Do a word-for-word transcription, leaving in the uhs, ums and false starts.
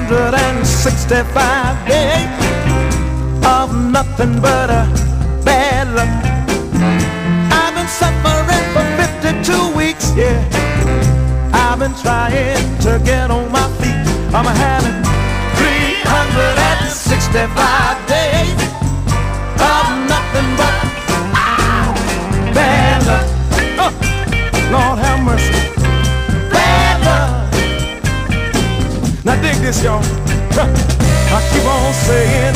hundred sixty-five days of nothing but a bad luck. I've been suffering for fifty-two weeks, yeah. I've been trying to get on my feet. I'm having three hundred sixty-five days of nothing but bad luck. Oh, Lord have mercy. Bad luck. Now dig this, y'all. I keep on saying